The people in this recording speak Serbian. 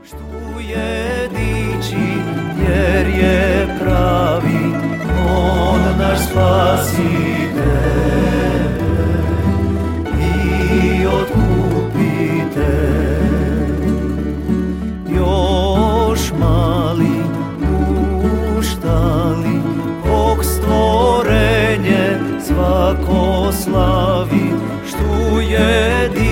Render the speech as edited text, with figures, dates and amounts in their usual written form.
Štuje dići jer je pravi on naš spasitelj i otkupitelj. Još mali puštali kog stvorenje svako slavi, štuje dići